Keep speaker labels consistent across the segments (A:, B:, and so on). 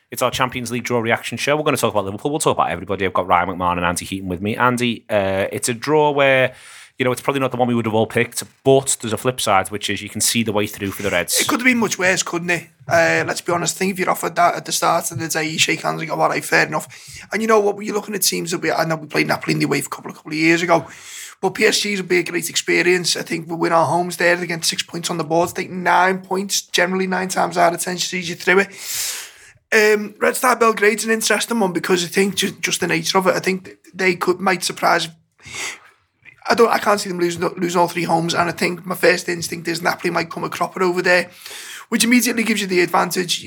A: It's our Champions League draw reaction show. We're going to talk about Liverpool. We'll talk about everybody. I've got Ryan McMahon and Andy Heaton with me. Andy, it's a draw where, it's probably not the one we would have all picked, but there's a flip side, which is you can see the way through for the Reds.
B: It could have been much worse, couldn't it? Let's be honest. I think if you're offered that at the start of the day, you shake hands and go, all right, fair enough. And you know what? You're looking at teams that I know we played Napoli in the away for a couple of years ago. But PSG's will be a great experience. I think we'll win our homes there. They get 6 points on the board. Take 9 points, generally 9 times out of 10, sees you through it. Red Star Belgrade's an interesting one because I think just the nature of it, I think they might surprise. I can't see them losing all 3 homes, and I think my first instinct is Napoli might come a cropper over there, which immediately gives you the advantage.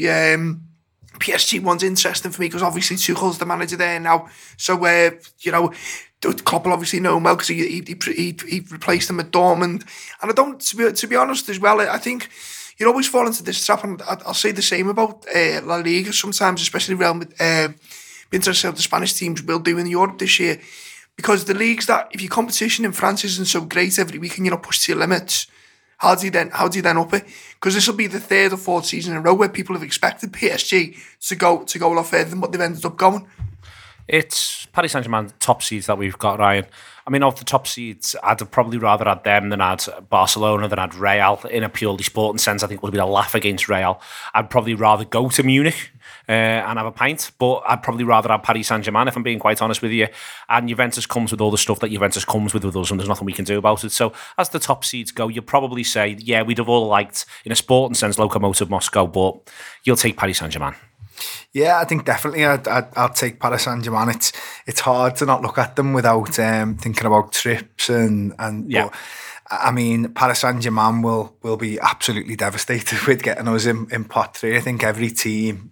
B: PSG one's interesting for me because obviously Tuchel's the manager there now, so Klopp will obviously know him well because he replaced him at Dortmund. And I don't, to be honest as well, I think you always fall into this trap, and I'll say the same about La Liga sometimes, especially Real Madrid. Be interested how the Spanish teams will do in Europe this year, because the leagues that, if your competition in France isn't so great every week and push to your limits, how do you then up it? Because this will be the 3rd or 4th season in a row where people have expected PSG to go a lot further than what they've ended up going.
A: It's Paris Saint-Germain top seeds that we've got, Ryan. I mean, of the top seeds, I'd have probably rather had them than had Barcelona, than had Real. In a purely sporting sense, I think it would have been a laugh against Real. I'd probably rather go to Munich and have a pint, but I'd probably rather have Paris Saint-Germain, if I'm being quite honest with you. And Juventus comes with all the stuff that Juventus comes with us, and there's nothing we can do about it. So as the top seeds go, you'd probably say, yeah, we'd have all liked, in a sporting sense, Lokomotiv Moscow, but you'll take Paris Saint-Germain.
C: Yeah, I think definitely I'll take Paris Saint-Germain. It's hard to not look at them without thinking about trips and
A: yeah.
C: But, I mean, Paris Saint-Germain will be absolutely devastated with getting us in pot 3. I think every team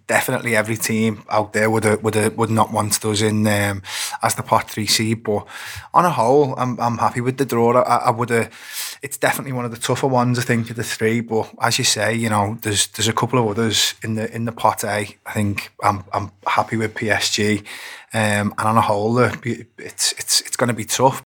C: out there would not want us in as the pot 3 seed. But on a whole, I'm happy with the draw. I would have. It's definitely one of the tougher ones, I think, of the 3. But as you say, there's a couple of others in the pot A. I think I'm happy with PSG. And on a whole, it's going to be tough.